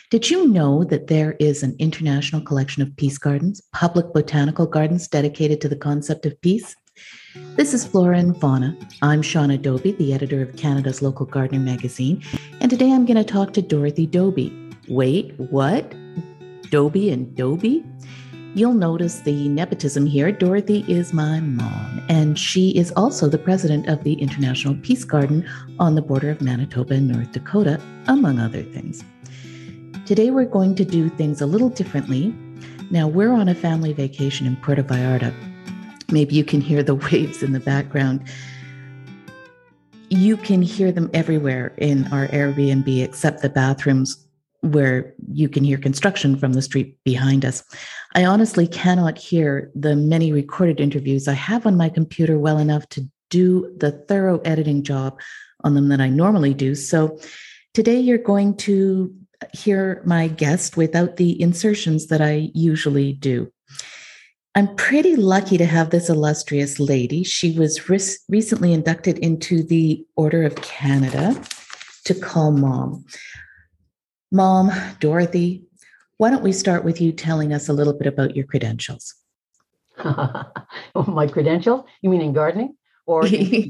Did you know that there is an international collection of peace gardens, public botanical gardens dedicated to the concept of peace? This is Flora and Fauna. I'm Shauna Dobie, the editor of Canada's local gardener magazine, and today I'm going to talk to Dorothy Dobie. Wait, what? Dobie and Dobie? You'll notice the nepotism here. Dorothy is my mom, and she is also the president of the International Peace Garden on the border of Manitoba and North Dakota, among other things. Today we're going to do things a little differently. Now, we're on a family vacation in Puerto Vallarta. Maybe you can hear the waves in the background. You can hear them everywhere in our Airbnb except the bathrooms where you can hear construction from the street behind us. I honestly cannot hear the many recorded interviews I have on my computer well enough to do the thorough editing job on them that I normally do. So today you're going to hear my guest without the insertions that I usually do. I'm pretty lucky to have this illustrious lady. She was recently inducted into the Order of Canada to call mom. Mom, Dorothy, why don't we start with you telling us a little bit about your credentials? My credentials? You mean in gardening? Or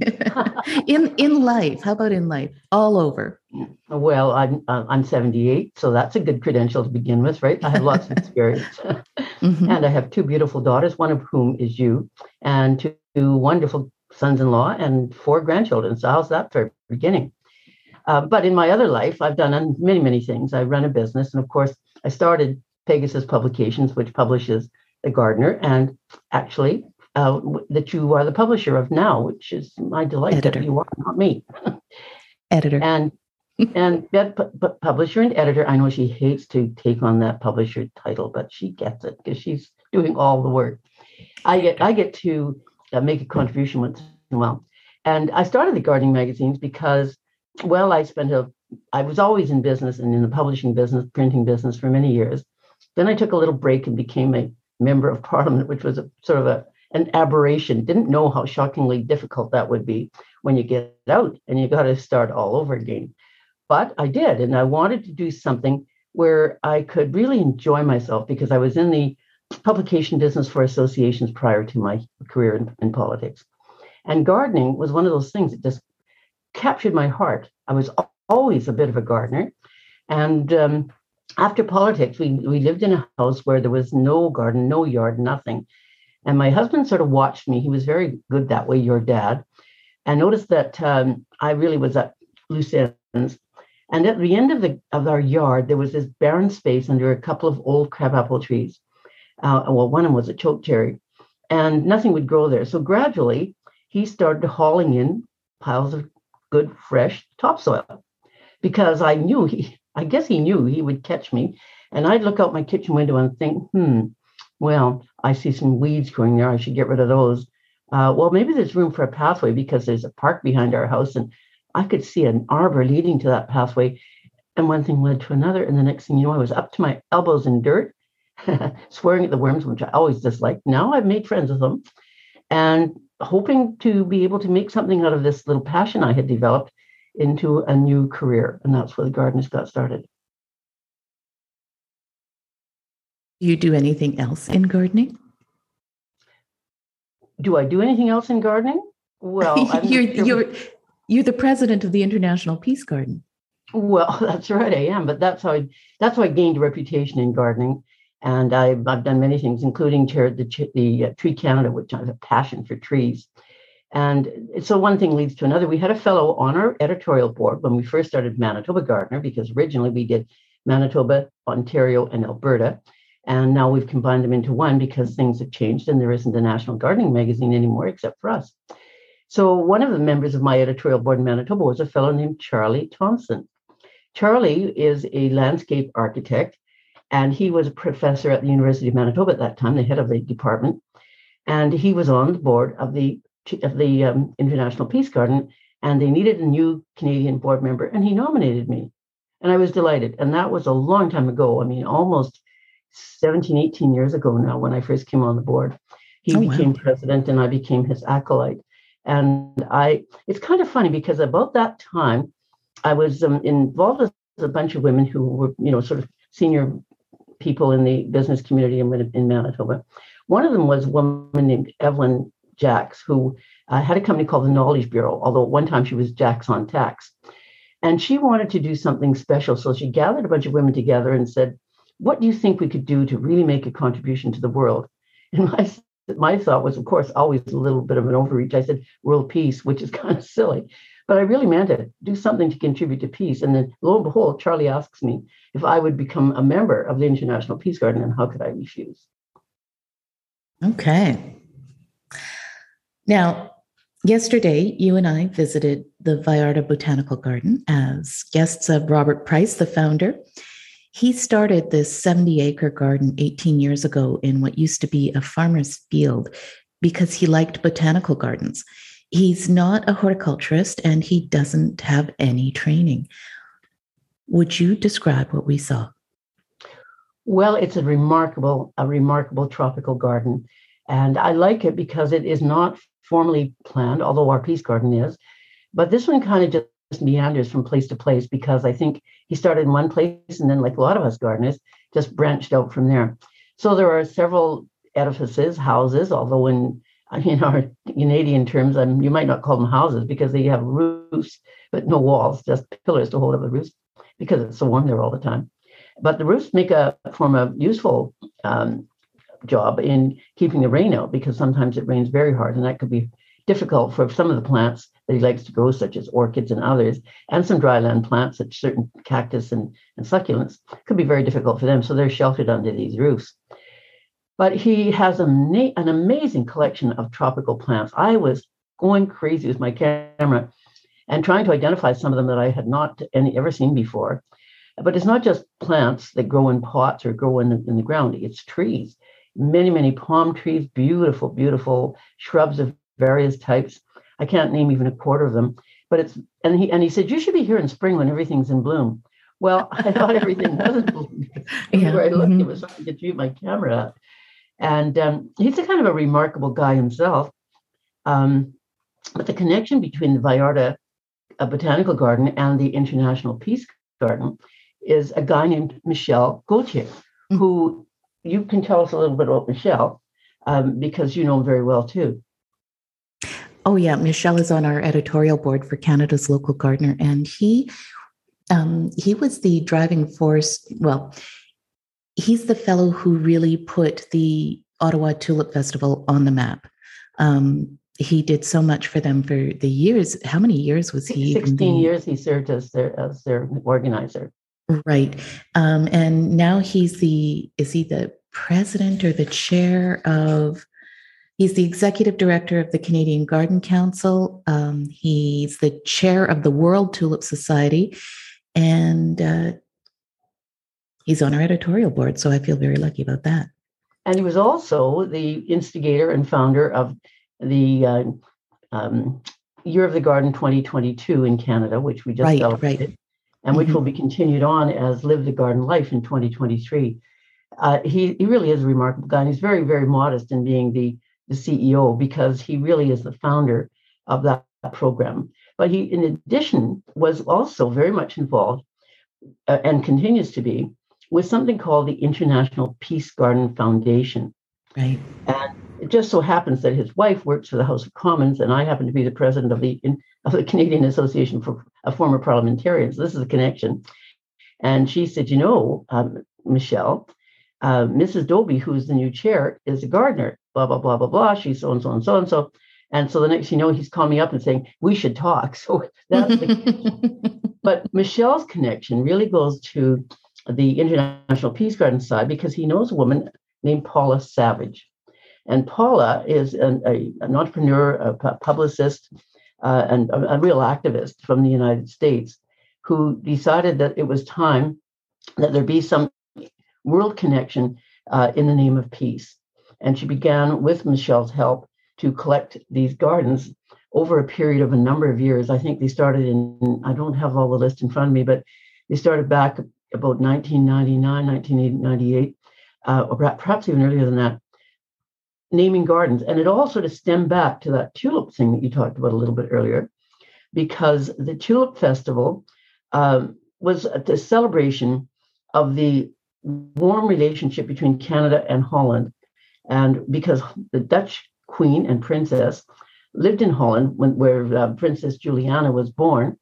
in life? How about in life? All over. Well, I'm 78, so that's a good credential to begin with, right? I have lots of experience. Mm-hmm. And I have two beautiful daughters, one of whom is you, and two wonderful sons-in-law and 4 grandchildren. So how's that for beginning? But in my other life, I've done many, many things. I run a business. And of course, I started Pegasus Publications, which publishes The Gardener. And actually, that you are the publisher of now, which is my delight. Editor. That you are, not me. Editor. And publisher and editor. I know she hates to take on that publisher title, but she gets it because she's doing all the work. I get to make a contribution once in a while. And I started the gardening magazines because, well, I was always in business and in the publishing business, printing business for many years. Then I took a little break and became a member of parliament, which was an aberration. Didn't know how shockingly difficult that would be when you get out and you got to start all over again. But I did, and I wanted to do something where I could really enjoy myself because I was in the publication business for associations prior to my career in politics. And gardening was one of those things that just captured my heart. I was always a bit of a gardener. And after politics, we lived in a house where there was no garden, no yard, nothing. And my husband sort of watched me. He was very good that way, your dad, and noticed that I really was at loose ends. And at the end of our yard, there was this barren space under a couple of old crabapple trees. One of them was a chokecherry, and nothing would grow there. So gradually, he started hauling in piles of good, fresh topsoil because I guess he knew he would catch me. And I'd look out my kitchen window and think, well, I see some weeds growing there. I should get rid of those. Well, maybe there's room for a pathway because there's a park behind our house and I could see an arbor leading to that pathway. And one thing led to another. And the next thing you know, I was up to my elbows in dirt, swearing at the worms, which I always disliked. Now I've made friends with them and hoping to be able to make something out of this little passion I had developed into a new career. And that's where the Gardeners got started. Do you do anything else in gardening? Do I do anything else in gardening? Well, you're the president of the International Peace Garden. Well, that's right, I am. But that's how I gained a reputation in gardening. And I've done many things, including chaired the Tree Canada, which I have a passion for trees. And so one thing leads to another. We had a fellow on our editorial board when we first started Manitoba Gardener, because originally we did Manitoba, Ontario, and Alberta. And now we've combined them into one because things have changed and there isn't a national gardening magazine anymore except for us. So one of the members of my editorial board in Manitoba was a fellow named Charlie Thompson. Charlie is a landscape architect, and he was a professor at the University of Manitoba at that time, the head of the department. And he was on the board of the International Peace Garden, and they needed a new Canadian board member, and he nominated me. And I was delighted. And that was a long time ago. I mean, almost 17, 18 years ago now when I first came on the board. He became president and I became his acolyte. And it's kind of funny because about that time, I was involved with a bunch of women who were, sort of senior people in the business community in Manitoba. One of them was a woman named Evelyn Jacks, who had a company called the Knowledge Bureau, although at one time she was Jacks on Tax. And she wanted to do something special. So she gathered a bunch of women together and said, what do you think we could do to really make a contribution to the world? And my thought was, of course, always a little bit of an overreach. I said, world peace, which is kind of silly. But I really meant it, do something to contribute to peace. And then lo and behold, Charlie asks me if I would become a member of the International Peace Garden, and how could I refuse? Okay. Now, yesterday, you and I visited the Vallarta Botanical Garden as guests of Robert Price, the founder. He started this 70-acre garden 18 years ago in what used to be a farmer's field because he liked botanical gardens. He's not a horticulturist and he doesn't have any training. Would you describe what we saw? Well, it's a remarkable tropical garden. And I like it because it is not formally planned, although our peace garden is. But this one kind of just meanders from place to place because I think he started in one place and then, like a lot of us gardeners, just branched out from there. So there are several edifices, houses, although in our Canadian terms, you might not call them houses because they have roofs, but no walls, just pillars to hold up the roofs because it's so warm there all the time. But the roofs form a useful job in keeping the rain out because sometimes it rains very hard and that could be difficult for some of the plants that he likes to grow, such as orchids and others, and some dryland plants, such certain cactus and succulents, could be very difficult for them. So they're sheltered under these roofs. But he has an amazing collection of tropical plants. I was going crazy with my camera and trying to identify some of them that I had not ever seen before. But it's not just plants that grow in pots or grow in the ground. It's trees, many, many palm trees, beautiful, beautiful shrubs of various types. I can't name even a quarter of them. But he said, you should be here in spring when everything's in bloom. Well, I thought everything was in bloom. Everywhere I looked, it was something to shoot my camera at. And he's a kind of a remarkable guy himself. But the connection between the Vallarta Botanical Garden and the International Peace Garden is a guy named Michel Gauthier, who you can tell us a little bit about Michel because you know him very well too. Oh yeah, Michel is on our editorial board for Canada's Local Gardener, and he was the driving force. Well, he's the fellow who really put the Ottawa Tulip Festival on the map. He did so much for them for the years. How many years was he? 16 years he served as their organizer. Right. And now is he the president or the chair of, he's the executive director of the Canadian Garden Council. He's the chair of the World Tulip Society. And he's on our editorial board, so I feel very lucky about that. And he was also the instigator and founder of the Year of the Garden 2022 in Canada, which we just celebrated, and which will be continued on as Live the Garden Life in 2023. He really is a remarkable guy, and he's very, very modest in being the CEO because he really is the founder of that program. But he, in addition, was also very much involved and continues to be with something called the International Peace Garden Foundation. Right. And it just so happens that his wife works for the House of Commons, and I happen to be the president of the Canadian Association for Former Parliamentarians. This is a connection. And she said, Michel, Mrs. Dobie, who's the new chair, is a gardener, blah, blah, blah, blah, blah. She's so and so and so and so. And so the next, he's calling me up and saying, we should talk. So that's the connection. But Michel's connection really goes to the International Peace Garden side because he knows a woman named Paula Savage. And Paula is an entrepreneur, a publicist, and a real activist from the United States who decided that it was time that there be some world connection in the name of peace. And she began, with Michel's help, to collect these gardens over a period of a number of years. I think they started I don't have all the list in front of me, but they started back about 1999, 1998, or perhaps even earlier than that, naming gardens. And it all sort of stemmed back to that tulip thing that you talked about a little bit earlier, because the Tulip Festival was the celebration of the warm relationship between Canada and Holland. And because the Dutch queen and princess lived in Holland where Princess Juliana was born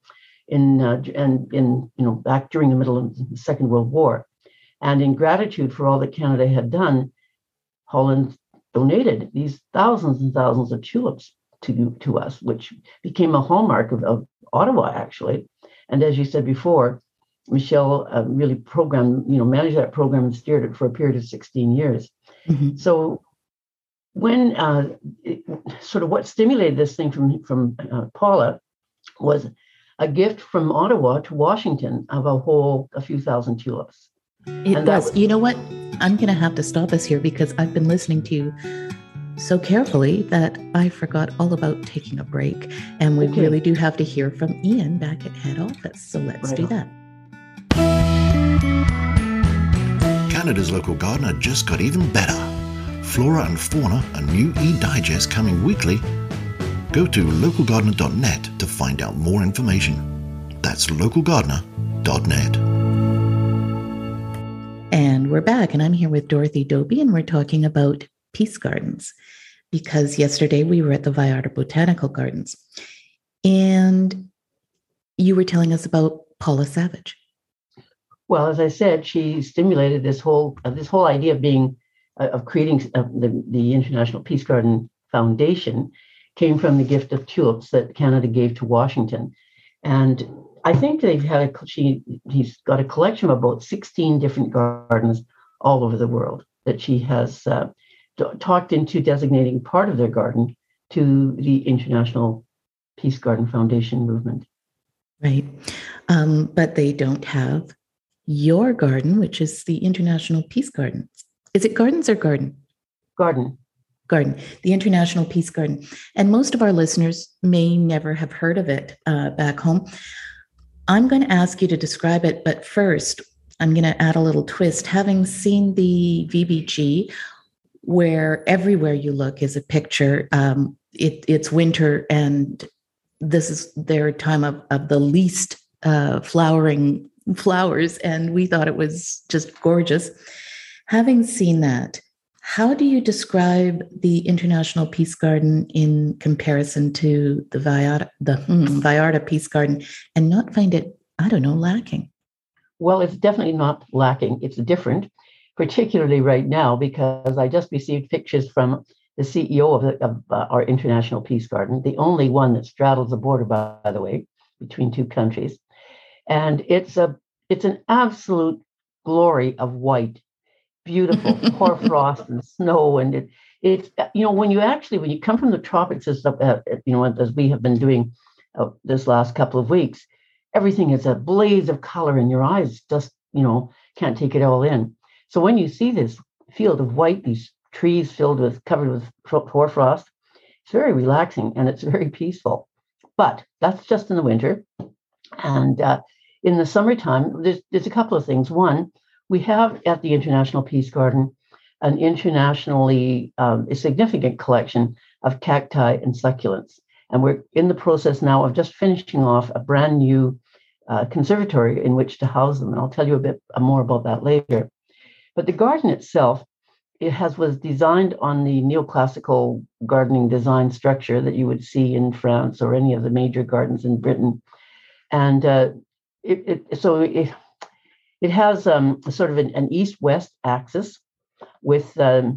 back during the middle of the Second World War. And in gratitude for all that Canada had done, Holland donated these thousands and thousands of tulips to us, which became a hallmark of Ottawa, actually. And as you said before, Michelle really managed that program and steered it for a period of 16 years. Mm-hmm. So when sort of what stimulated this thing from Paula was a gift from Ottawa to Washington of a few thousand tulips. It does. You know what? I'm going to have to stop us here because I've been listening to you so carefully that I forgot all about taking a break. And we really do have to hear from Ian back at head office. So let's do that. Canada's Local Gardener just got even better. Flora and Fauna, a new e-digest coming weekly. Go to localgardener.net to find out more information. That's localgardener.net. And we're back, and I'm here with Dorothy Dobie, and we're talking about peace gardens because yesterday we were at the Vallarta Botanical Gardens, and you were telling us about Paula Savage. Well, as I said, she stimulated this whole idea of creating the International Peace Garden Foundation. Came from the gift of tulips that Canada gave to Washington, and I think he's got a collection of about 16 different gardens all over the world that she has talked into designating part of their garden to the International Peace Garden Foundation movement. Right. But they don't have your garden, which is the International Peace Garden. Is it gardens or garden? Garden, the International Peace Garden. And most of our listeners may never have heard of it back home. I'm going to ask you to describe it, but first, I'm going to add a little twist. Having seen the VBG, where everywhere you look is a picture, it's winter, and this is their time of the least flowering flowers, and we thought it was just gorgeous. Having seen that, how do you describe the International Peace Garden in comparison to the Vallarta Peace Garden and not find it, lacking? Well, it's definitely not lacking. It's different, particularly right now, because I just received pictures from the CEO of our International Peace Garden, the only one that straddles the border, by the way, between two countries. And it's an absolute glory of white. Beautiful hoarfrost and snow, and it's when you come from the tropics as we have been doing this last couple of weeks, everything is a blaze of color, and your eyes just can't take it all in. So when you see this field of white, these trees covered with hoarfrost, it's very relaxing and it's very peaceful. But that's just in the winter, and in the summertime, there's a couple of things. One, we have at the International Peace Garden an internationally significant collection of cacti and succulents. And we're in the process now of just finishing off a brand new conservatory in which to house them. And I'll tell you a bit more about that later. But the garden itself, was designed on the neoclassical gardening design structure that you would see in France or any of the major gardens in Britain. And it has sort of an east-west axis with a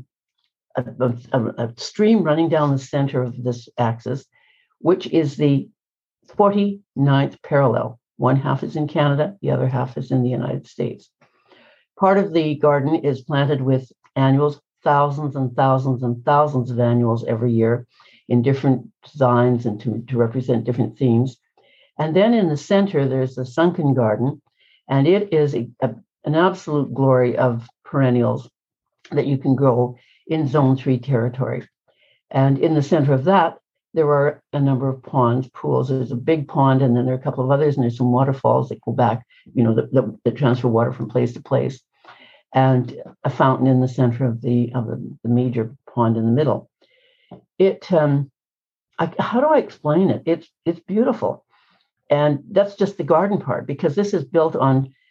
stream running down the center of this axis, which is the 49th parallel. One half is in Canada, the other half is in the United States. Part of the garden is planted with annuals, thousands and thousands and thousands of annuals every year in different designs and to represent different themes. And then in the center, there's the sunken garden, and it is an absolute glory of perennials that you can grow in Zone 3 territory. And in the center of that, there are a number of ponds, pools. There's a big pond, and then there are a couple of others, and there's some waterfalls that go back, that transfer water from place to place, and a fountain in the center of the major pond in the middle. How do I explain it? It's beautiful. And that's just the garden part, because this is built on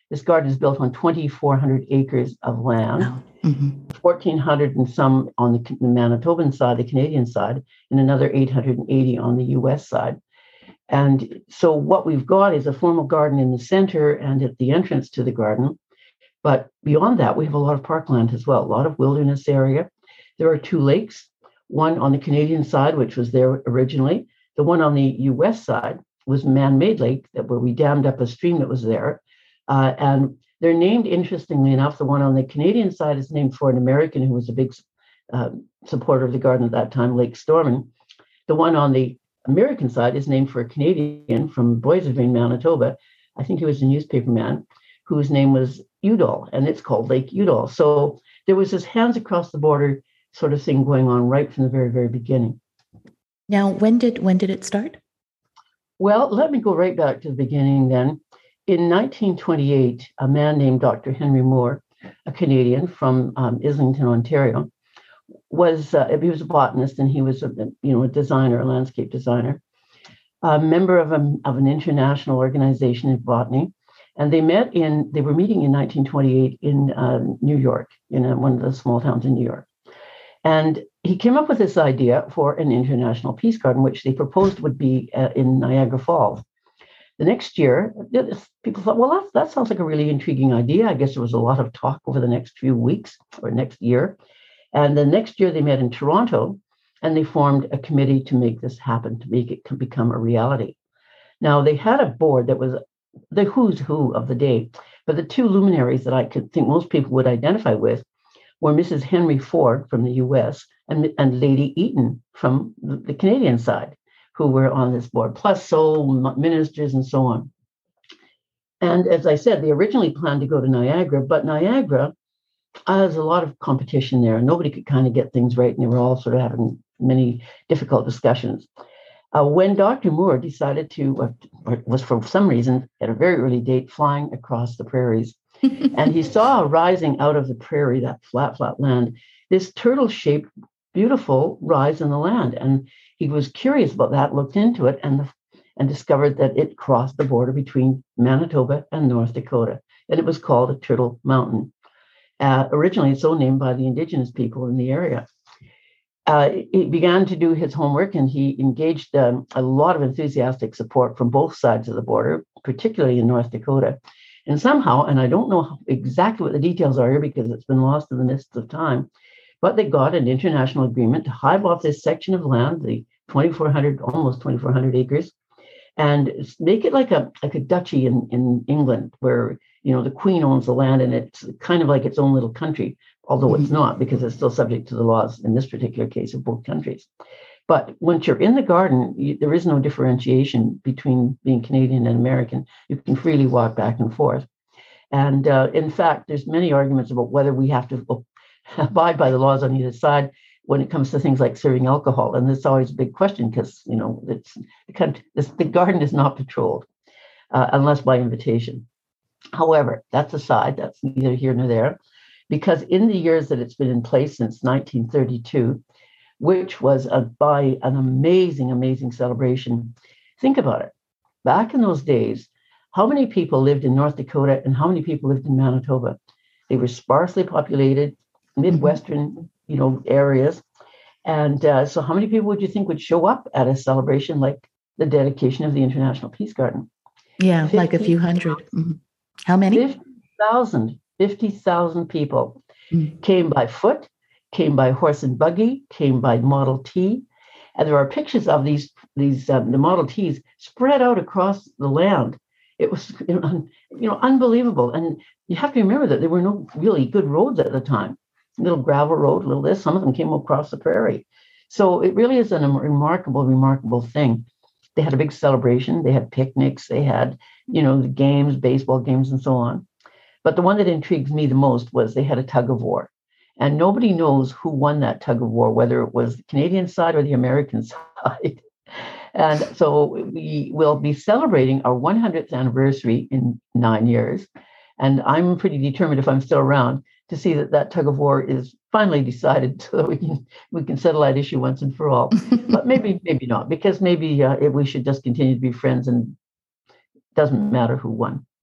This garden is built on 2,400 acres of land, Wow. Mm-hmm. 1,400 and some on the Manitoban side, the Canadian side, and another 880 on the US side. And so what we've got is a formal garden in the center and at the entrance to the garden. But beyond that, we have a lot of parkland as well, a lot of wilderness area. There are 2 lakes, one on the Canadian side, which was there originally. The one on the US side was man-made lake where we dammed up a stream that was there. And they're named, interestingly enough, the one on the Canadian side is named for an American who was a big supporter of the garden at that time, Lake Stormon. The one on the American side is named for a Canadian from Boissevain, Manitoba. I think he was a newspaper man whose name was Udall, and it's called Lake Udall. So there was this hands across the border sort of thing going on right from the very, very beginning. Now, when did it start? Well, let me go right back to the beginning then. In 1928, a man named Dr. Henry Moore, a Canadian from Islington, Ontario, he was a botanist, and he was a designer, a landscape designer, a member of an international organization in botany. And they were meeting in 1928 in New York, in one of the small towns in New York. And he came up with this idea for an international peace garden, which they proposed would be in Niagara Falls. The next year, people thought, well, that sounds like a really intriguing idea. I guess there was a lot of talk over the next few weeks or next year. And the next year they met in Toronto, and they formed a committee to make this happen, to make it become a reality. Now, they had a board that was the who's who of the day, but the 2 luminaries that I could think most people would identify with were Mrs. Henry Ford from the US and Lady Eaton from the Canadian side, who were on this board, plus ministers and so on. And as I said, they originally planned to go to Niagara, but Niagara has a lot of competition there. Nobody could kind of get things right, and they were all sort of having many difficult discussions. When Dr. Moore decided to, or was for some reason at a very early date, flying across the prairies, and he saw rising out of the prairie, that flat land, this turtle-shaped, beautiful rise in the land. And he was curious about that, looked into it, and discovered that it crossed the border between Manitoba and North Dakota. And it was called a Turtle Mountain. Originally, so named by the Indigenous people in the area. He began to do his homework, and he engaged a lot of enthusiastic support from both sides of the border, particularly in North Dakota. And somehow, and I don't know exactly what the details are here because it's been lost in the mists of time, but they got an international agreement to hive off this section of land, the almost 2,400 acres, and make it like a duchy in England, where the Queen owns the land, and it's kind of like its own little country, although it's not, because it's still subject to the laws in this particular case of both countries. But once you're in the garden, there is no differentiation between being Canadian and American. You can freely walk back and forth. And in fact, there's many arguments about whether we have to abide by the laws on either side when it comes to things like serving alcohol. And that's always a big question because, the garden is not patrolled unless by invitation. However, that's aside, that's neither here nor there, because in the years that it's been in place since 1932, which was by an amazing, amazing celebration. Think about it. Back in those days, how many people lived in North Dakota and how many people lived in Manitoba? They were sparsely populated, Midwestern, areas. And so how many people would you think would show up at a celebration like the dedication of the International Peace Garden? Yeah, like a few hundred. Mm-hmm. How many? 50,000 people came by foot, came by horse and buggy, came by Model T. And there are pictures of the Model Ts spread out across the land. It was, unbelievable. And you have to remember that there were no really good roads at the time. Little gravel road, little this, some of them came across the prairie. So it really is a remarkable, remarkable thing. They had a big celebration. They had picnics. They had, the games, baseball games, and so on. But the one that intrigues me the most was they had a tug of war. And nobody knows who won that tug of war, whether it was the Canadian side or the American side. And so we will be celebrating our 100th anniversary in 9 years. And I'm pretty determined, if I'm still around, to see that tug of war is finally decided so that we can settle that issue once and for all. But maybe not, because maybe we should just continue to be friends and it doesn't matter who won.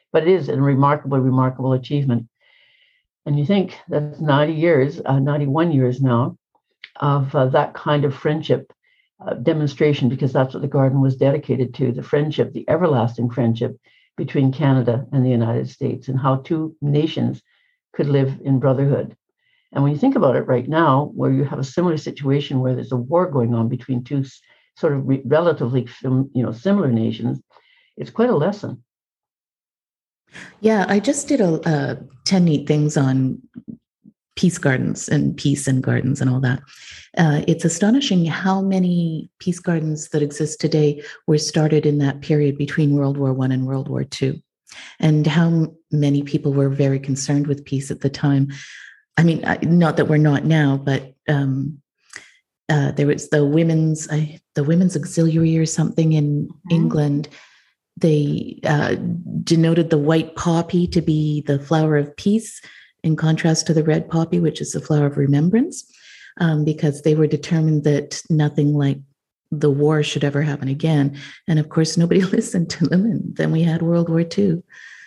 But it is a remarkable, remarkable achievement. And you think that's 90 years, 91 years now of that kind of friendship demonstration, because that's what the garden was dedicated to, the friendship, the everlasting friendship between Canada and the United States, and how two nations could live in brotherhood. And when you think about it right now, where you have a similar situation where there's a war going on between two sort of relatively similar nations, it's quite a lesson. Yeah, I just did a 10 neat things on peace gardens and peace and gardens and all that. It's astonishing how many peace gardens that exist today were started in that period between World War I and World War II, and how many people were very concerned with peace at the time. I mean, not that we're not now, but there was the women's auxiliary or something in England. They denoted the white poppy to be the flower of peace, in contrast to the red poppy, which is the flower of remembrance, because they were determined that nothing like the war should ever happen again. And of course, nobody listened to them. And then we had World War II.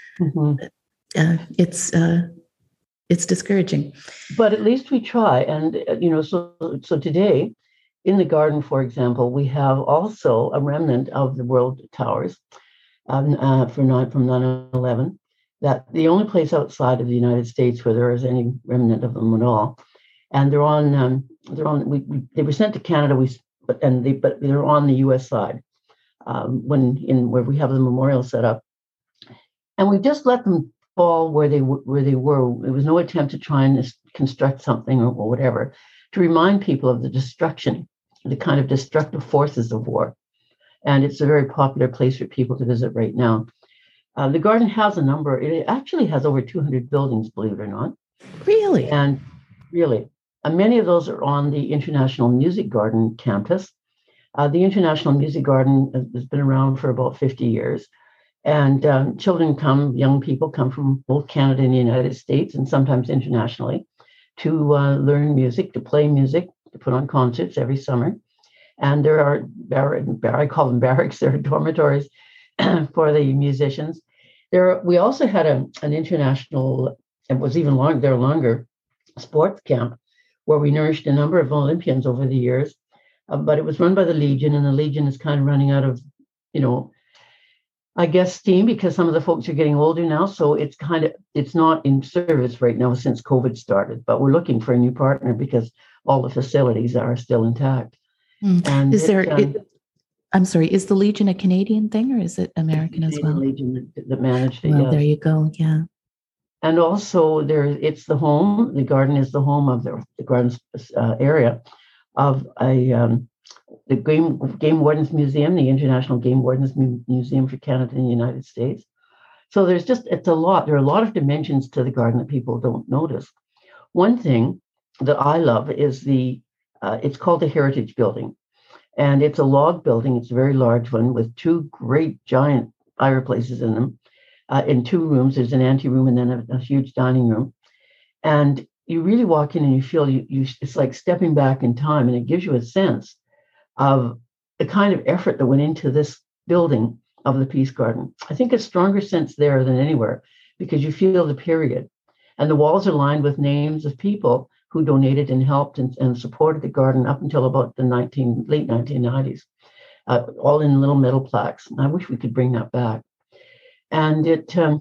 It's discouraging. But at least we try. And, so today in the garden, for example, we have also a remnant of the World Towers from 9/11. That the only place outside of the United States where there is any remnant of them at all, and they were sent to Canada. But they're on the U.S. side where we have the memorial set up, and we just let them fall where they were. There was no attempt to try and construct something or whatever to remind people of the destruction, the kind of destructive forces of war, and it's a very popular place for people to visit right now. The garden has a number. It actually has over 200 buildings, believe it or not. Really? And really, many of those are on the International Music Garden campus. The International Music Garden has been around for about 50 years. And young people come from both Canada and the United States, and sometimes internationally, to learn music, to play music, to put on concerts every summer. And there are, I call them barracks, there are dormitories for the musicians. We also had an international, it was even longer, sports camp where we nourished a number of Olympians over the years. But it was run by the Legion, and the Legion is kind of running out of, I guess, steam, because some of the folks are getting older now. So it's not in service right now since COVID started, but we're looking for a new partner because all the facilities are still intact. And I'm sorry, is the Legion a Canadian thing or is it American as well? Legion that managed it. Well, yes. There you go. Yeah. And also the garden is the home of the garden's area of the Game Wardens Museum, the International Game Wardens Museum for Canada and the United States. So it's a lot. There are a lot of dimensions to the garden that people don't notice. One thing that I love is it's called the Heritage Building. And it's a log building. It's a very large one with two great giant fireplaces in them. In two rooms, there's an anteroom and then a huge dining room. And you really walk in and you feel it's like stepping back in time, and it gives you a sense of the kind of effort that went into this building of the Peace Garden. I think a stronger sense there than anywhere because you feel the period. And the walls are lined with names of people who donated and helped and supported the garden up until about the late 1990s, all in little metal plaques. I wish we could bring that back. And the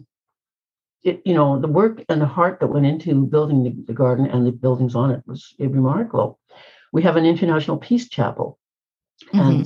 work and the heart that went into building the garden and the buildings on it was remarkable. We have an International Peace Chapel, and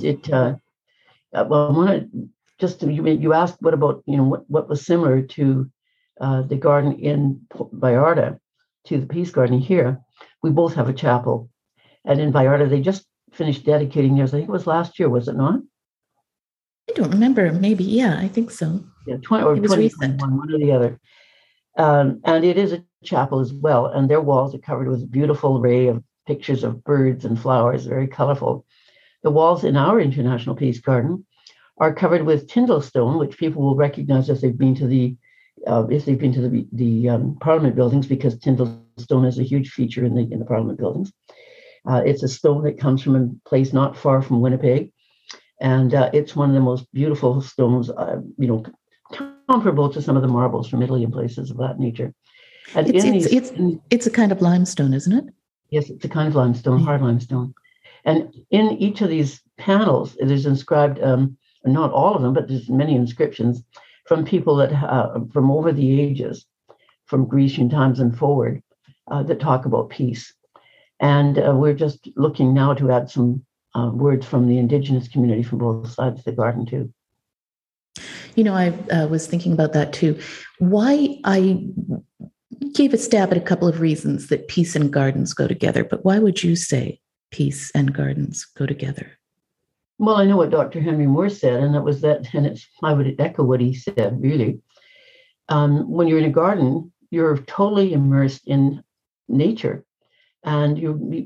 you asked what about what was similar to the garden in Vallarta to the Peace Garden here. We both have a chapel, and in Vallarta they just finished dedicating theirs. I think it was last year, was it not? I don't remember. Maybe, yeah, I think so. Yeah, 2021, one or the other. And it is a chapel as well, and their walls are covered with a beautiful array of pictures of birds and flowers, very colorful. The walls in our International Peace Garden are covered with Tyndall stone, which people will recognize if they've been to the Parliament buildings, because Tyndall stone is a huge feature in the Parliament buildings. It's a stone that comes from a place not far from Winnipeg, and it's one of the most beautiful stones, comparable to some of the marbles from Italy and places of that nature. And it's a kind of limestone, isn't it? Yes, it's a kind of limestone, hard limestone. And in each of these panels, there's inscribed, not all of them, but there's many inscriptions from people that from over the ages, from Grecian times and forward, that talk about peace. And we're just looking now to add some words from the Indigenous community from both sides of the garden too. You know, I was thinking about that too. Why I gave a stab at a couple of reasons that peace and gardens go together, but why would you say peace and gardens go together? Well, I know what Dr. Henry Moore said, and that was that, and I would echo what he said, really. When you're in a garden, you're totally immersed in nature, and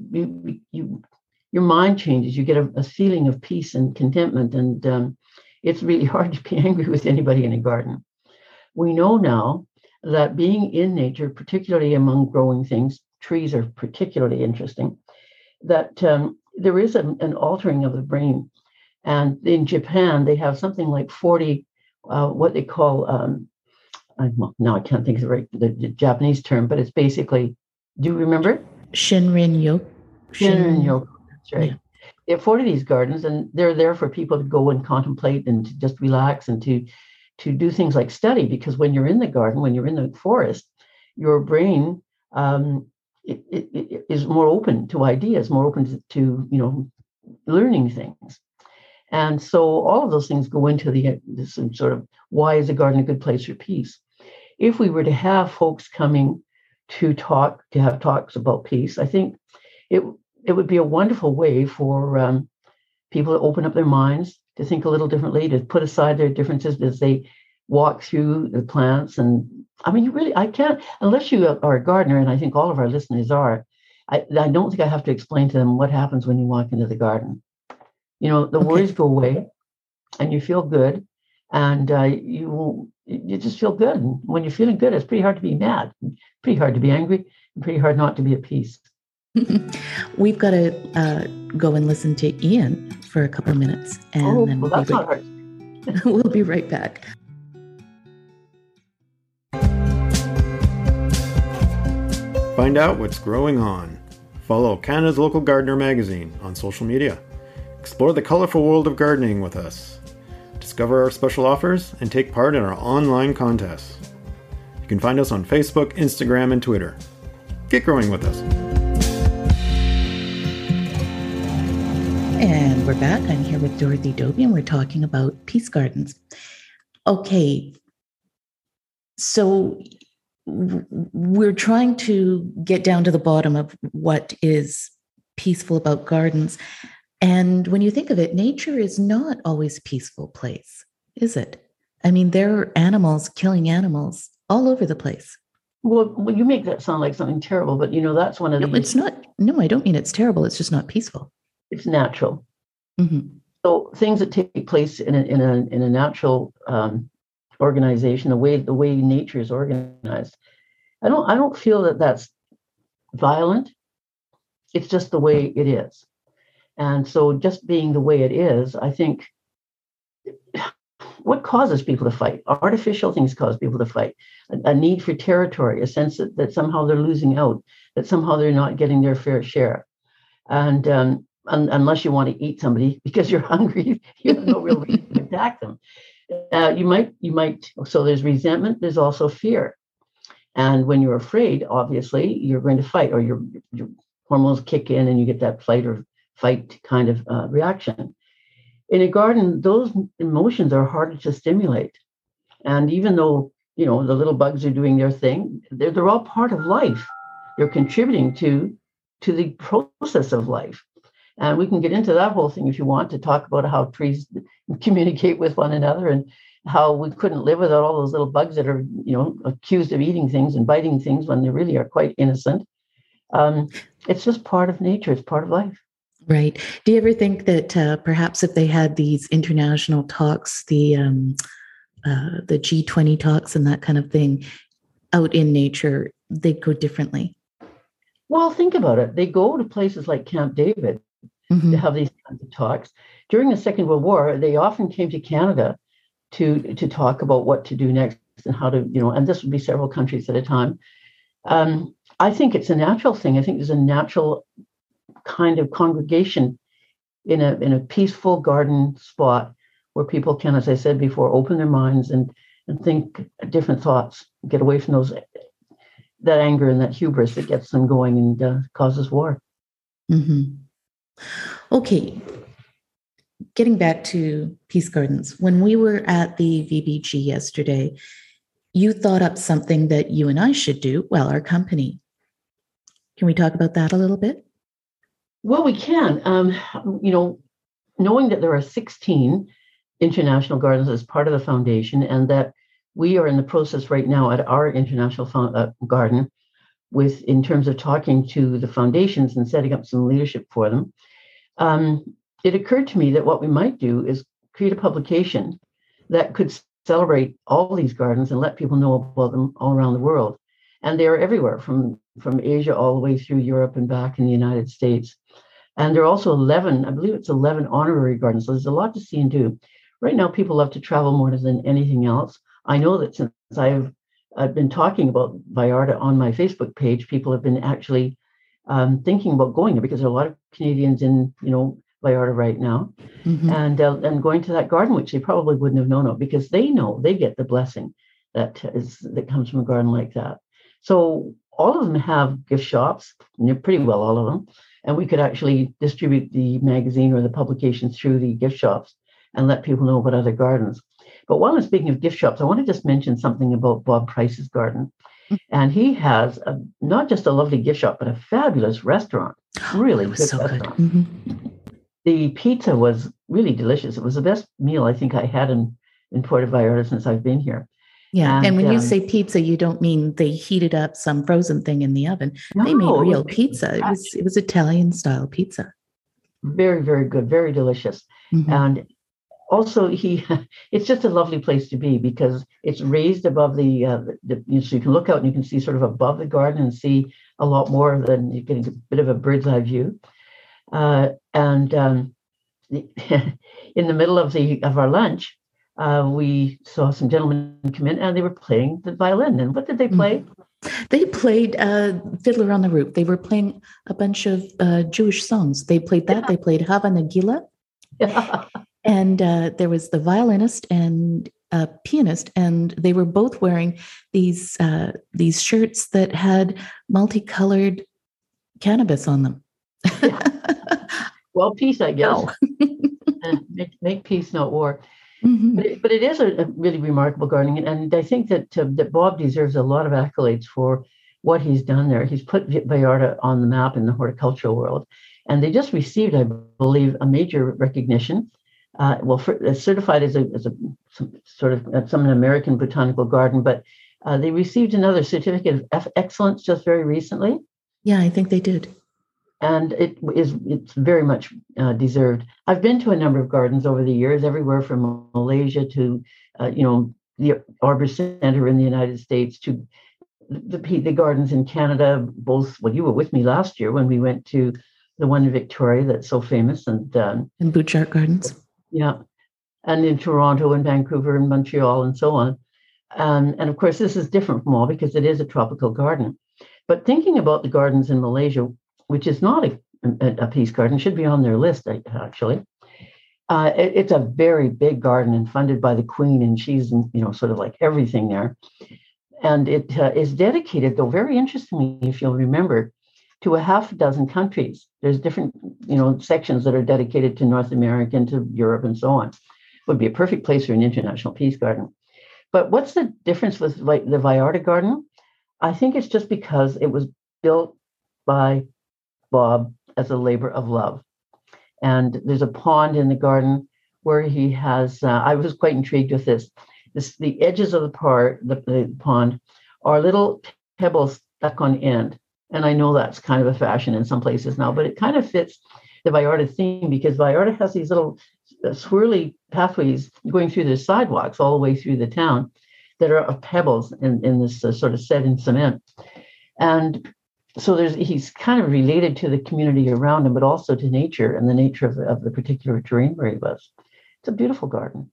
your mind changes. You get a feeling of peace and contentment, and it's really hard to be angry with anybody in a garden. We know now that being in nature, particularly among growing things, trees are particularly interesting, that there is an altering of the brain. And in Japan, they have something like 40, what they call, now I can't think of the Japanese term, but it's basically, do you remember? Shinrin-yoku. Shinrin-yoku, that's right. Yeah. There are 40 of these gardens, and they're there for people to go and contemplate and to just relax and to do things like study, because when you're in the garden, when you're in the forest, your brain it is more open to ideas, more open to learning things. And so all of those things go into this sort of, why is a garden a good place for peace? If we were to have folks coming to have talks about peace, I think it would be a wonderful way for people to open up their minds, to think a little differently, to put aside their differences as they walk through the plants. And I mean, I can't, unless you are a gardener, and I think all of our listeners are, I don't think I have to explain to them what happens when you walk into the garden. The worries go away, and you feel good, and you just feel good. And when you're feeling good, it's pretty hard to be mad, pretty hard to be angry, and pretty hard not to be at peace. We've got to go and listen to Ian for a couple of minutes, and then that's not hard. We'll be right back. Find out what's growing on. Follow Canada's Local Gardener magazine on social media. Explore the colorful world of gardening with us. Discover our special offers and take part in our online contests. You can find us on Facebook, Instagram, and Twitter. Get growing with us. And we're back. I'm here with Dorothy Dobie, and we're talking about peace gardens. Okay, so we're trying to get down to the bottom of what is peaceful about gardens. And when you think of it, nature is not always a peaceful place, is it? I mean, there are animals killing animals all over the place. Well, you make that sound like something terrible, but that's one of the... It's not. No, I don't mean it's terrible. It's just not peaceful. It's natural. Mm-hmm. So things that take place in a natural organization, the way nature is organized, I don't feel that that's violent. It's just the way it is. And so just being the way it is, I think, what causes people to fight? Artificial things cause people to fight. A need for territory, a sense that somehow they're losing out, that somehow they're not getting their fair share. And unless you want to eat somebody because you're hungry, you have no real reason to attack them. You might. So there's resentment. There's also fear. And when you're afraid, obviously, you're going to fight, or your hormones kick in and you get that flight or fight kind of reaction. In a garden, those emotions are harder to stimulate. And even though, the little bugs are doing their thing, they're all part of life. They're contributing to the process of life. And we can get into that whole thing if you want, to talk about how trees communicate with one another and how we couldn't live without all those little bugs that are, accused of eating things and biting things when they really are quite innocent. It's just part of nature. It's part of life. Right. Do you ever think that perhaps if they had these international talks, the G20 talks and that kind of thing out in nature, they'd go differently? Well, think about it. They go to places like Camp David to have these kinds of talks. During the Second World War, they often came to Canada to talk about what to do next and how to, and this would be several countries at a time. I think it's a natural thing. I think there's a natural kind of congregation in a peaceful garden spot where people can, as I said before, open their minds and think different thoughts, get away from that anger and that hubris that gets them going and causes war. Mm-hmm. Okay. Getting back to Peace Gardens, when we were at the VBG yesterday, you thought up something that you and I should do, well, our company. Can we talk about that a little bit? Well, we can. Knowing that there are 16 international gardens as part of the foundation, and that we are in the process right now at our international garden in terms of talking to the foundations and setting up some leadership for them. It occurred to me that what we might do is create a publication that could celebrate all these gardens and let people know about them all around the world. And they are everywhere, from Asia all the way through Europe and back in the United States. And there are also 11, I believe it's 11 honorary gardens. So there's a lot to see and do. Right now, people love to travel more than anything else. I know that since I've been talking about Vallarta on my Facebook page, people have been actually thinking about going there, because there are a lot of Canadians in, Vallarta right now, Mm-hmm. and going to that garden, which they probably wouldn't have known of, because they know they get the blessing that comes from a garden like that. So all of them have gift shops, and they're pretty well all of them. And we could actually distribute the magazine or the publication through the gift shops and let people know about other gardens. But while I'm speaking of gift shops, I want to just mention something about Bob Price's garden. And he has not just a lovely gift shop, but a fabulous restaurant. Really good so restaurant. good. Mm-hmm. The pizza was really delicious. It was the best meal I think I had in Puerto Vallarta since I've been here. Yeah. And when you say pizza, you don't mean they heated up some frozen thing in the oven. No, they made real pizza. It was Italian style pizza. Very, very good. Very delicious. Mm-hmm. And also it's just a lovely place to be, because it's raised above so you can look out and you can see sort of above the garden and see a lot more than you get a bit of a bird's eye view. In the middle of our lunch, we saw some gentlemen come in and they were playing the violin. And what did they play? They played Fiddler on the Roof. They were playing a bunch of Jewish songs. They played that. Yeah. They played Hava Nagila. Yeah. And there was the violinist and a pianist, and they were both wearing these shirts that had multicolored cannabis on them. Yeah. Well, peace, I guess. No. make peace, not war. Mm-hmm. But it is a really remarkable garden, and I think that Bob deserves a lot of accolades for what he's done there. He's put Vallarta on the map in the horticultural world, and they just received, I believe, a major recognition. Certified as some American botanical garden, but they received another certificate of excellence just very recently. Yeah, I think they did. And it's very much deserved. I've been to a number of gardens over the years, everywhere from Malaysia to the Arbor Center in the United States, to the gardens in Canada. You were with me last year when we went to the one in Victoria that's so famous, and Butchart Gardens. Yeah, and in Toronto and Vancouver and Montreal and so on. And of course, this is different from all because it is a tropical garden. But thinking about the gardens in Malaysia, which is not a peace garden, should be on their list, actually. It's a very big garden and funded by the Queen, and she's, sort of like everything there. And it is dedicated, though very interestingly, if you'll remember, to a half a dozen countries. There's different, sections that are dedicated to North America and to Europe and so on. Would be a perfect place for an international peace garden. But what's the difference with the Vallarta garden? I think it's just because it was built by Bob as a labor of love. And there's a pond in the garden where he has, I was quite intrigued with this. The edges of the pond are little pebbles stuck on end. And I know that's kind of a fashion in some places now, but it kind of fits the Vallarta theme, because Vallarta has these little swirly pathways going through the sidewalks all the way through the town that are of pebbles in this sort of set in cement. And so he's kind of related to the community around him, but also to nature and the nature of the particular terrain where he was. It's a beautiful garden.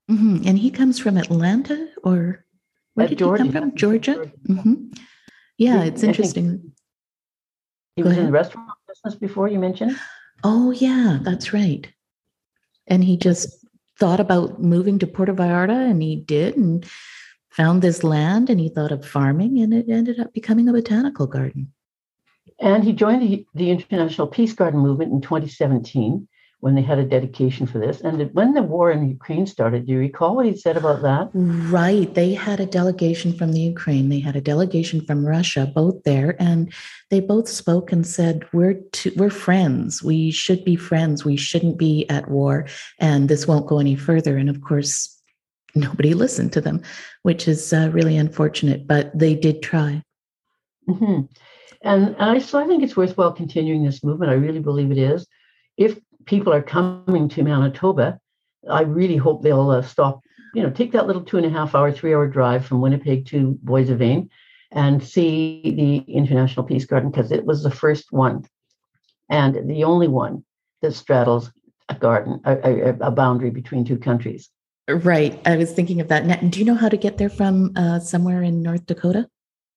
And he comes from Atlanta, or where did Georgia. he come from? Georgia. Yeah, it's interesting. He was in the restaurant business before, you mentioned? Oh, yeah, that's right. And he just thought about moving to Puerto Vallarta, and he did, and found this land, and he thought of farming, and it ended up becoming a botanical garden. And he joined the International Peace Garden movement in 2017 when they had a dedication for this. And when the war in Ukraine started, do you recall what he said about that? Right. They had a delegation from the Ukraine. They had a delegation from Russia, both there. And they both spoke and said, we're friends. We should be friends. We shouldn't be at war. And this won't go any further. And of course, nobody listened to them, which is really unfortunate. But they did try. Mm-hmm. And I think it's worthwhile continuing this movement. I really believe it is. If people are coming to Manitoba, I really hope they'll stop, take that little 2.5-hour, 3-hour drive from Winnipeg to Boissevain and see the International Peace Garden, because it was the first one and the only one that straddles a garden, a boundary between two countries. Right. I was thinking of that. Now, do you know how to get there from somewhere in North Dakota?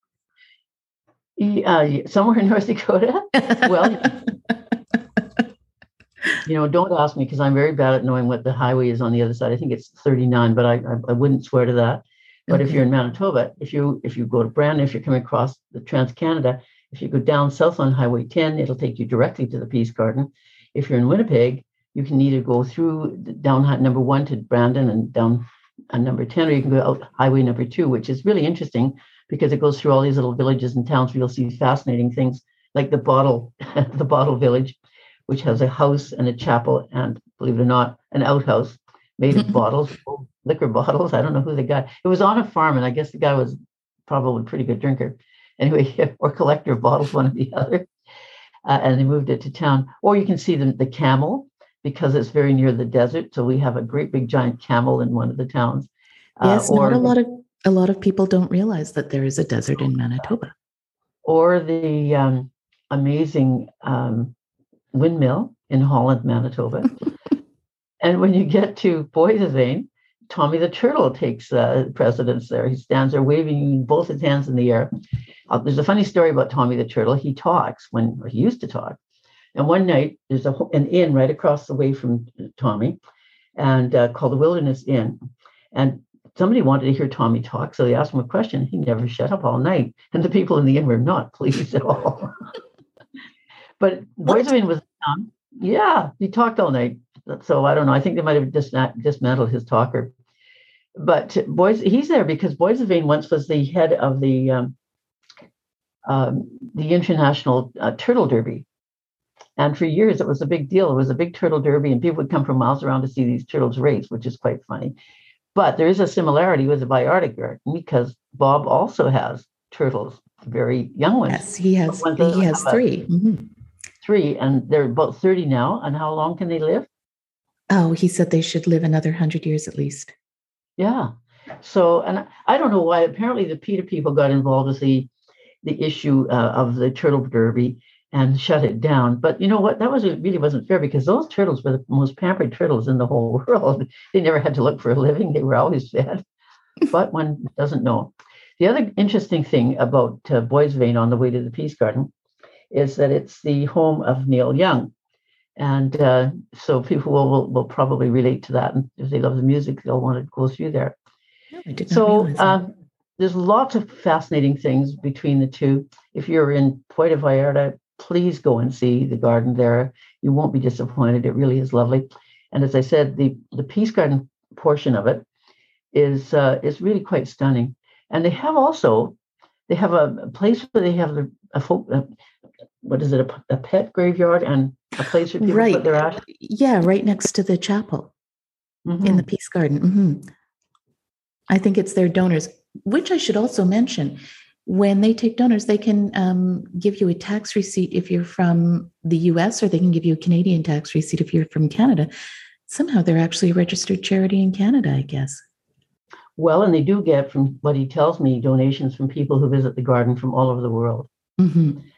Somewhere in North Dakota? Well, don't ask me, because I'm very bad at knowing what the highway is on the other side. I think it's 39, but I wouldn't swear to that. But if you're in Manitoba, if you go to Brandon, if you're coming across the Trans-Canada, if you go down south on Highway 10, it'll take you directly to the Peace Garden. If you're in Winnipeg, you can either go through down number 1 to Brandon and down on number 10, or you can go out Highway number 2, which is really interesting because it goes through all these little villages and towns where you'll see fascinating things like the Bottle Village, which has a house and a chapel and, believe it or not, an outhouse made of bottles, liquor bottles. I don't know who the guy, it was on a farm, and I guess the guy was probably a pretty good drinker. Anyway, or collector of bottles, one or the other. And they moved it to town. Or you can see the camel, because it's very near the desert. So we have a great big giant camel in one of the towns. Yes, a lot of people don't realize that there is a desert in Manitoba. Or the amazing windmill in Holland, Manitoba. And when you get to Boissevain, Tommy the Turtle takes precedence there. He stands there waving both his hands in the air. There's a funny story about Tommy the Turtle. He talks or he used to talk. And one night, there's an inn right across the way from Tommy, and called the Wilderness Inn. And somebody wanted to hear Tommy talk, so they asked him a question. He never shut up all night. And the people in the inn were not pleased at all. But Boissevain was down. Yeah, he talked all night. So I don't know. I think they might have dismantled his talker. But he's there because Boissevain once was the head of the International Turtle Derby. And for years, it was a big deal. It was a big turtle derby, and people would come from miles around to see these turtles race, which is quite funny. But there is a similarity with the Vallarta Garden because Bob also has turtles, very young ones. Yes, he has 3. 3, and they're about 30 now. And how long can they live? Oh, he said they should live another 100 years at least. Yeah. So, and I don't know why. Apparently, the PETA people got involved with the issue of the turtle derby and shut it down. But you know what? That really wasn't fair, because those turtles were the most pampered turtles in the whole world. They never had to look for a living. They were always fed. But one doesn't know. The other interesting thing about Boissevain on the way to the Peace Garden is that it's the home of Neil Young. And so people will probably relate to that. And if they love the music, they'll want to go through there. So there's lots of fascinating things between the two. If you're in Puerto Vallarta, please go and see the garden there. You won't be disappointed. It really is lovely. And as I said, the Peace Garden portion of it is really quite stunning. And they have a place where they have a pet graveyard and a place where people put their ashes. Yeah, right next to the chapel in the Peace Garden. I think it's their donors, which I should also mention. When they take donors, they can give you a tax receipt if you're from the US, or they can give you a Canadian tax receipt if you're from Canada. Somehow they're actually a registered charity in Canada, I guess. Well, and they do get, from what he tells me, donations from people who visit the garden from all over the world.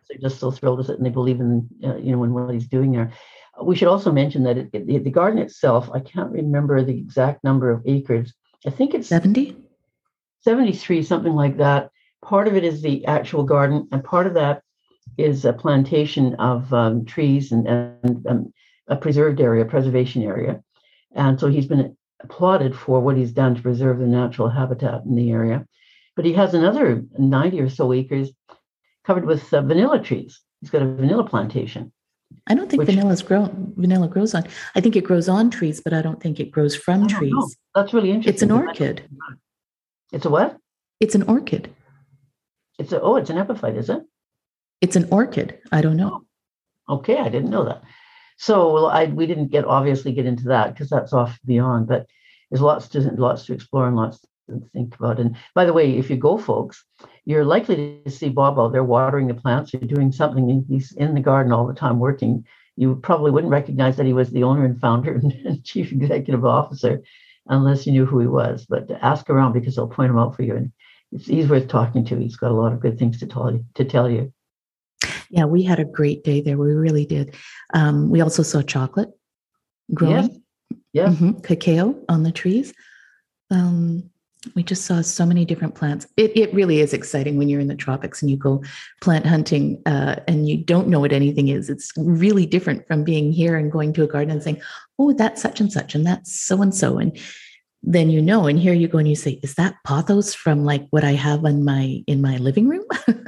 they're just so thrilled with it, and they believe in in what he's doing there. We should also mention that the garden itself, I can't remember the exact number of acres. I think it's 70? 73, something like that. Part of it is the actual garden, and part of that is a plantation of trees and a preserved area, preservation area. And so he's been applauded for what he's done to preserve the natural habitat in the area. But he has another 90 or so acres covered with vanilla trees. He's got a vanilla plantation. I don't think vanilla grows on. I think it grows on trees, but I don't think it grows from trees. Know. That's really interesting. It's an orchid. It's a what? It's an orchid. It's an epiphyte, is it? It's an orchid. I don't know. Okay, I didn't know that. So we didn't obviously get into that because that's off beyond. But there's lots to explore and lots to think about. And by the way, if you go, folks, you're likely to see Bob out there watering the plants or doing something. He's in the garden all the time working. You probably wouldn't recognize that he was the owner and founder and chief executive officer unless you knew who he was. But ask around because he'll point him out for you. And he's worth talking to. He's got a lot of good things to tell you. Yeah, we had a great day there. We really did. We also saw chocolate growing. Yes. Cacao on the trees. We just saw so many different plants. It really is exciting when you're in the tropics and you go plant hunting and you don't know what anything is. It's really different from being here and going to a garden and saying, oh, that's such and such, and that's so and so. And then and here you go and you say, is that pothos from like what I have in my living room?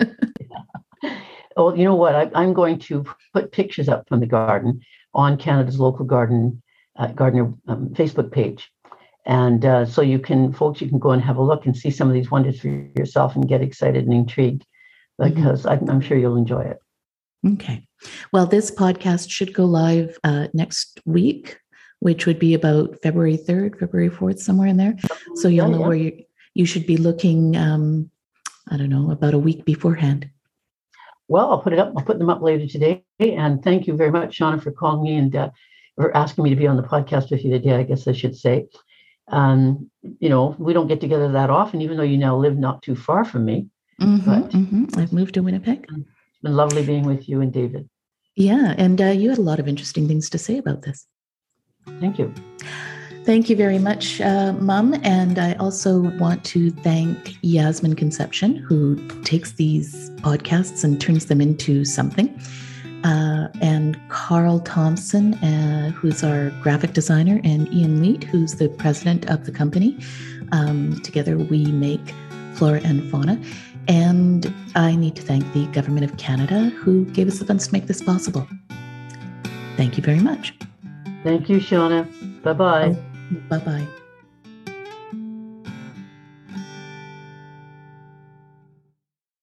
Oh, you know what? I'm going to put pictures up from the garden on Canada's Local Gardener Facebook page. And so you can go and have a look and see some of these wonders for yourself and get excited and intrigued because I'm sure you'll enjoy it. Okay. Well, this podcast should go live next week, which would be about February 3rd, February 4th, somewhere in there. So you'll know where you should be looking, about a week beforehand. Well, I'll put it up. I'll put them up later today. And thank you very much, Shauna, for calling me and for asking me to be on the podcast with you today, I guess I should say. We don't get together that often, even though you now live not too far from me. I've moved to Winnipeg. It's been lovely being with you and David. Yeah, and you had a lot of interesting things to say about this. Thank you. Thank you very much, Mom. And I also want to thank Yasmin Conception, who takes these podcasts and turns them into something. And Carl Thompson, who's our graphic designer, and Ian Leet, who's the president of the company. Together we make Flora and Fauna. And I need to thank the Government of Canada, who gave us the funds to make this possible. Thank you very much. Thank you, Shauna. Bye-bye. Bye-bye.